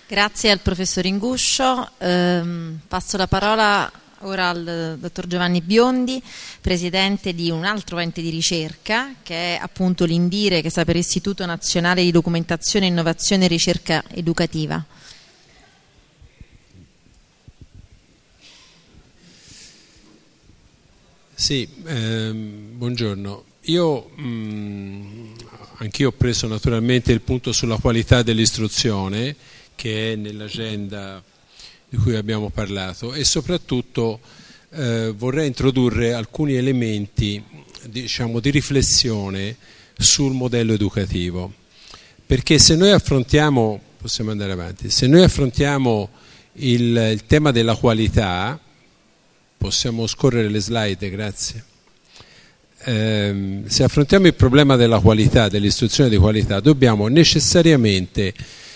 Grazie al professor Inguscio. Passo la parola ora al dottor Giovanni Biondi, presidente di un altro ente di ricerca che è appunto l'INDIRE, che sta per Istituto Nazionale di Documentazione, Innovazione e Ricerca Educativa. Sì, buongiorno. Anch'io ho preso naturalmente il punto sulla qualità dell'istruzione, che è nell'agenda di cui abbiamo parlato, e soprattutto vorrei introdurre alcuni elementi, diciamo, di riflessione sul modello educativo, perché se noi affrontiamo, possiamo andare avanti, se noi affrontiamo il tema della qualità, possiamo scorrere le slide, grazie. Se affrontiamo il problema della qualità, dell'istruzione di qualità, dobbiamo necessariamente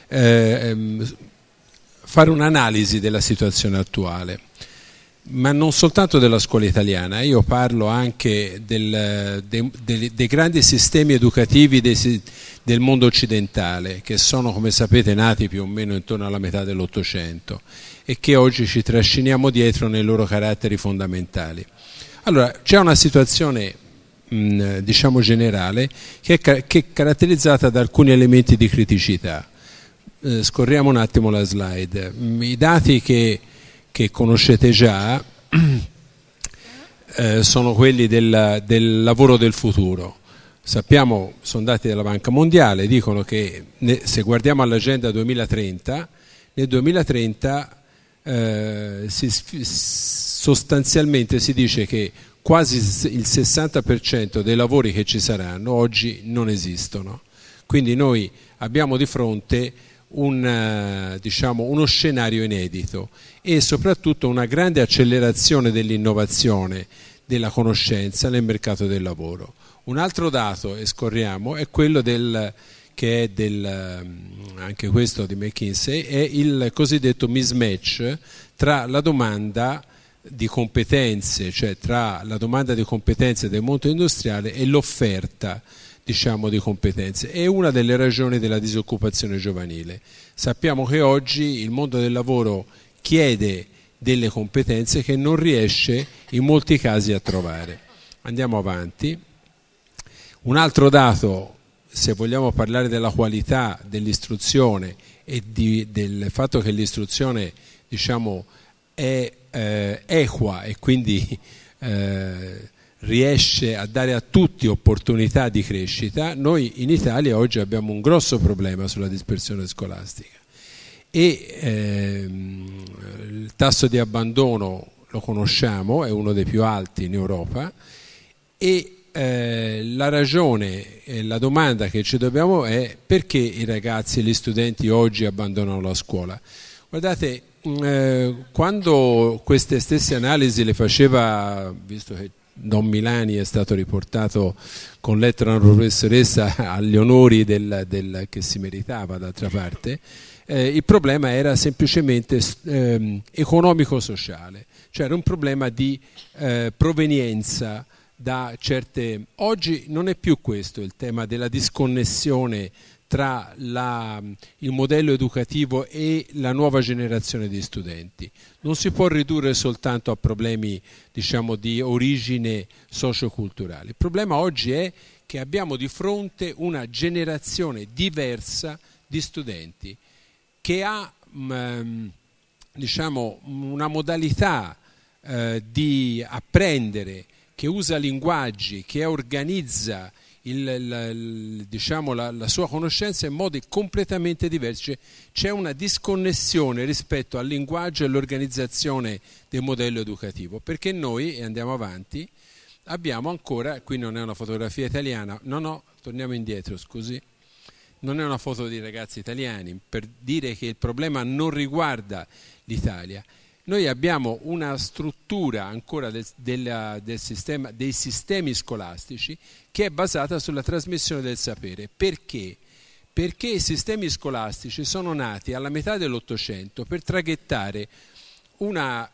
fare un'analisi della situazione attuale, ma non soltanto della scuola italiana. Io parlo anche dei grandi sistemi educativi del mondo occidentale, che sono, come sapete, nati più o meno intorno alla metà dell'Ottocento e che oggi ci trasciniamo dietro nei loro caratteri fondamentali. Allora, c'è una situazione diciamo generale che è caratterizzata da alcuni elementi di criticità. Scorriamo un attimo la slide. I dati che conoscete già sono quelli del lavoro del futuro. Sappiamo, sono dati della Banca Mondiale, dicono che se guardiamo all'agenda 2030, nel 2030 sostanzialmente si dice che quasi il 60% dei lavori che ci saranno oggi non esistono. Quindi noi abbiamo di fronte uno scenario inedito e soprattutto una grande accelerazione dell'innovazione, della conoscenza nel mercato del lavoro. Un altro dato, e scorriamo, è quello anche questo di McKinsey, è il cosiddetto mismatch tra la domanda di competenze, cioè tra la domanda di competenze del mondo industriale e l'offerta, diciamo, di competenze. È una delle ragioni della disoccupazione giovanile. Sappiamo che oggi il mondo del lavoro chiede delle competenze che non riesce in molti casi a trovare. Andiamo avanti. Un altro dato, se vogliamo parlare della qualità dell'istruzione e del fatto che l'istruzione, diciamo, è equa e quindi riesce a dare a tutti opportunità di crescita, noi in Italia oggi abbiamo un grosso problema sulla dispersione scolastica e il tasso di abbandono lo conosciamo, è uno dei più alti in Europa, e la ragione e la domanda che ci dobbiamo è: perché i ragazzi e gli studenti oggi abbandonano la scuola? Guardate, quando queste stesse analisi le faceva, visto che Don Milani è stato riportato con lettera a una professoressa agli onori che si meritava, d'altra parte, il problema era semplicemente economico-sociale, cioè era un problema di provenienza da certe. Oggi non è più questo il tema della disconnessione tra il modello educativo e la nuova generazione di studenti. Non si può ridurre soltanto a problemi, diciamo, di origine socioculturale. Il problema oggi è che abbiamo di fronte una generazione diversa di studenti che ha diciamo, una modalità di apprendere, che usa linguaggi, che organizza diciamo, la sua conoscenza in modi completamente diversi. C'è una disconnessione rispetto al linguaggio e all'organizzazione del modello educativo, perché noi, e andiamo avanti, abbiamo ancora, qui non è una fotografia italiana, no, torniamo indietro, scusi, non è una foto di ragazzi italiani, per dire che il problema non riguarda l'Italia. Noi abbiamo una struttura ancora del sistema, dei sistemi scolastici, che è basata sulla trasmissione del sapere. Perché? Perché i sistemi scolastici sono nati alla metà dell'Ottocento per traghettare una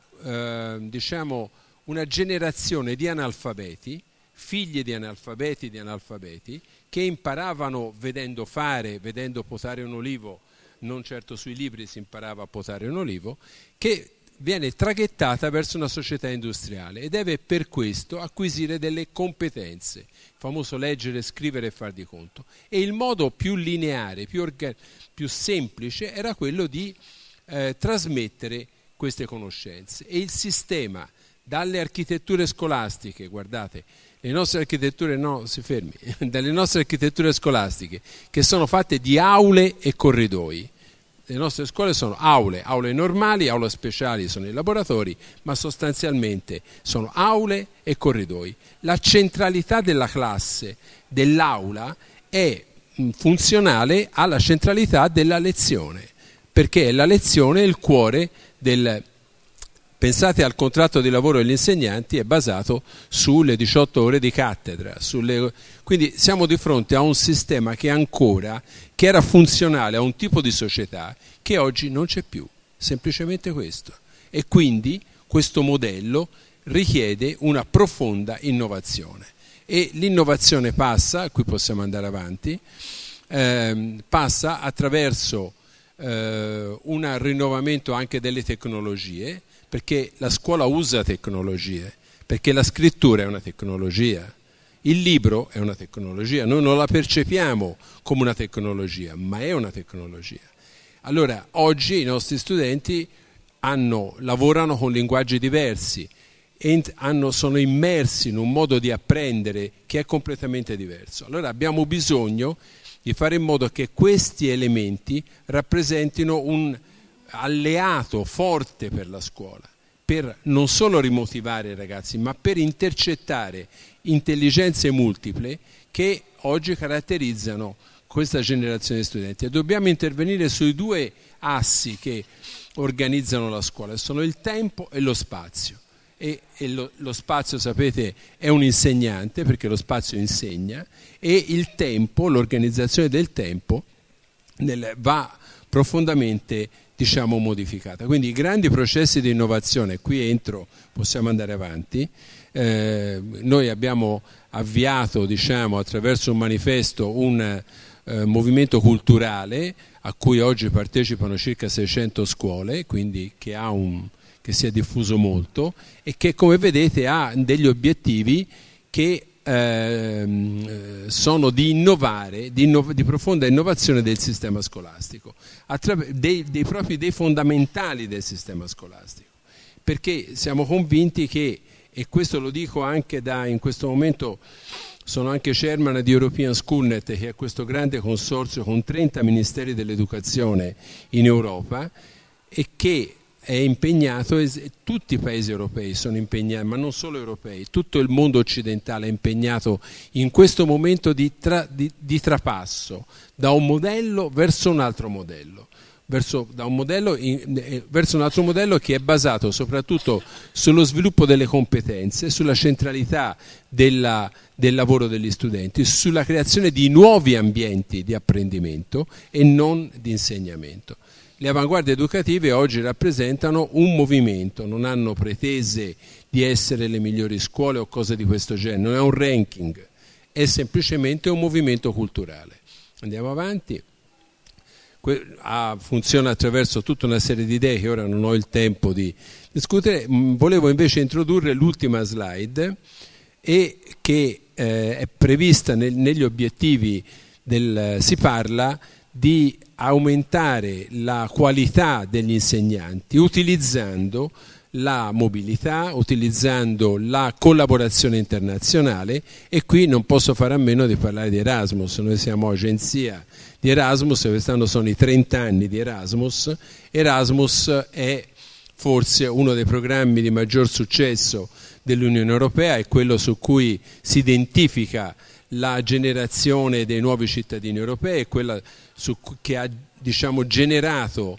generazione di analfabeti, figli di analfabeti, che imparavano vedendo fare, vedendo potare un olivo, non certo sui libri si imparava a potare un olivo, che viene traghettata verso una società industriale e deve per questo acquisire delle competenze, il famoso leggere, scrivere e far di conto. E il modo più lineare, più semplice era quello di trasmettere queste conoscenze. E il sistema, dalle architetture scolastiche, guardate, le nostre architetture, no, si fermi, dalle nostre architetture scolastiche, che sono fatte di aule e corridoi. Le nostre scuole sono aule normali, aule speciali sono i laboratori, ma sostanzialmente sono aule e corridoi. La centralità della classe, dell'aula, è funzionale alla centralità della lezione, perché la lezione è il cuore del... Pensate al contratto di lavoro degli insegnanti, è basato sulle 18 ore di cattedra. Quindi siamo di fronte a un sistema che era funzionale a un tipo di società che oggi non c'è più, semplicemente questo. E quindi questo modello richiede una profonda innovazione. E l'innovazione passa, qui possiamo andare avanti, passa attraverso un rinnovamento anche delle tecnologie, perché la scuola usa tecnologie, perché la scrittura è una tecnologia, il libro è una tecnologia, noi non la percepiamo come una tecnologia, ma è una tecnologia. Allora, oggi i nostri studenti lavorano con linguaggi diversi e sono immersi in un modo di apprendere che è completamente diverso. Allora abbiamo bisogno di fare in modo che questi elementi rappresentino un alleato forte per la scuola, per non solo rimotivare i ragazzi, ma per intercettare intelligenze multiple che oggi caratterizzano questa generazione di studenti. E dobbiamo intervenire sui due assi che organizzano la scuola, sono il tempo e lo spazio. E lo spazio, sapete, è un insegnante, perché lo spazio insegna, e il tempo, l'organizzazione del tempo, va profondamente modificata. Quindi i grandi processi di innovazione, qui possiamo andare avanti, noi abbiamo avviato attraverso un manifesto un movimento culturale a cui oggi partecipano circa 600 scuole, quindi che si è diffuso molto e che, come vedete, ha degli obiettivi che sono di innovare, di profonda innovazione del sistema scolastico, dei fondamentali del sistema scolastico, perché siamo convinti che, e questo lo dico anche in questo momento sono anche chairman di European Schoolnet, che è questo grande consorzio con 30 ministeri dell'educazione in Europa, e che è impegnato, tutti i paesi europei sono impegnati, ma non solo europei, tutto il mondo occidentale è impegnato in questo momento di trapasso da un modello verso un altro modello, verso un altro modello che è basato soprattutto sullo sviluppo delle competenze, sulla centralità del lavoro degli studenti, sulla creazione di nuovi ambienti di apprendimento e non di insegnamento. Le avanguardie educative oggi rappresentano un movimento, non hanno pretese di essere le migliori scuole o cose di questo genere, non è un ranking, è semplicemente un movimento culturale. Andiamo avanti. Funziona attraverso tutta una serie di idee che ora non ho il tempo di discutere. Volevo invece introdurre l'ultima slide, e che è prevista negli obiettivi si parla di aumentare la qualità degli insegnanti utilizzando la mobilità, utilizzando la collaborazione internazionale, e qui non posso fare a meno di parlare di Erasmus. Noi siamo agenzia di Erasmus e quest'anno sono i 30 anni di Erasmus. Erasmus è forse uno dei programmi di maggior successo dell'Unione Europea, è quello su cui si identifica la generazione dei nuovi cittadini europei, è quella che ha generato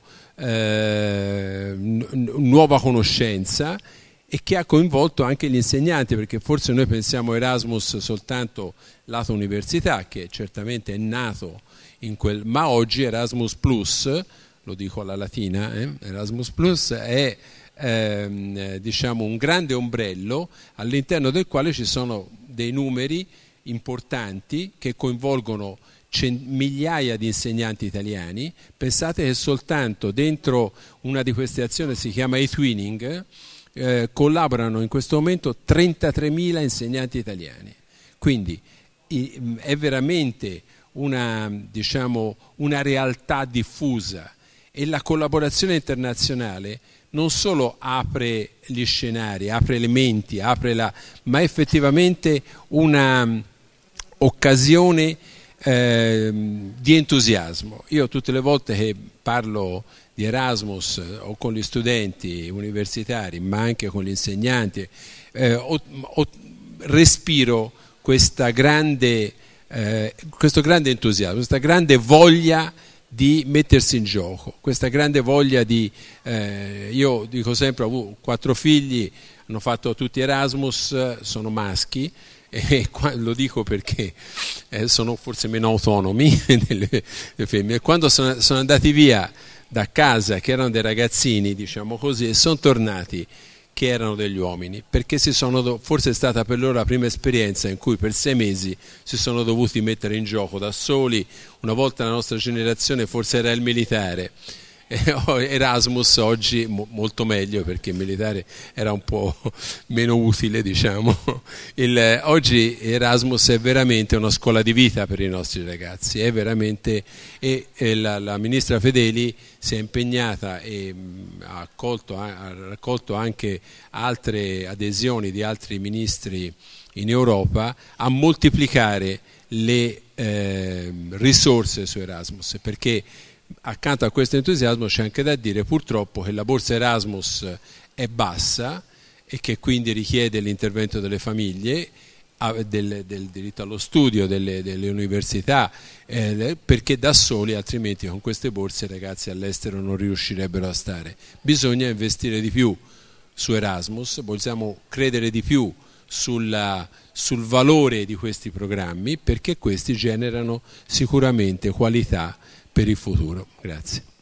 nuova conoscenza e che ha coinvolto anche gli insegnanti, perché forse noi pensiamo Erasmus soltanto lato università, che certamente è nato ma oggi Erasmus Plus, lo dico alla latina, Erasmus Plus è un grande ombrello all'interno del quale ci sono dei numeri importanti che coinvolgono migliaia di insegnanti italiani. Pensate che soltanto dentro una di queste azioni, si chiama e-twinning, collaborano in questo momento 33.000 insegnanti italiani. Quindi è veramente una realtà diffusa, e la collaborazione internazionale non solo apre gli scenari, apre le menti, ma effettivamente una occasione di entusiasmo. Io tutte le volte che parlo di Erasmus o con gli studenti universitari, ma anche con gli insegnanti, respiro questo grande entusiasmo, questa grande voglia di mettersi in gioco, questa grande voglia io dico sempre, ho avuto 4 figli, hanno fatto tutti Erasmus, sono maschi, e lo dico perché sono forse meno autonomi delle femmine. Quando sono andati via da casa, che erano dei ragazzini, diciamo così, e sono tornati che erano degli uomini, perché forse è stata per loro la prima esperienza in cui per 6 mesi si sono dovuti mettere in gioco da soli. Una volta la nostra generazione forse era il militare, Erasmus oggi molto meglio, perché il militare era un po' meno utile, diciamo. Oggi Erasmus è veramente una scuola di vita per i nostri ragazzi, è veramente, e la ministra Fedeli si è impegnata e ha raccolto anche altre adesioni di altri ministri in Europa a moltiplicare le risorse su Erasmus, perché accanto a questo entusiasmo c'è anche da dire purtroppo che la borsa Erasmus è bassa e che quindi richiede l'intervento delle famiglie, del diritto allo studio, delle università, perché da soli altrimenti con queste borse i ragazzi all'estero non riuscirebbero a stare. Bisogna investire di più su Erasmus, vogliamo credere di più sul valore di questi programmi, perché questi generano sicuramente qualità per il futuro. Grazie.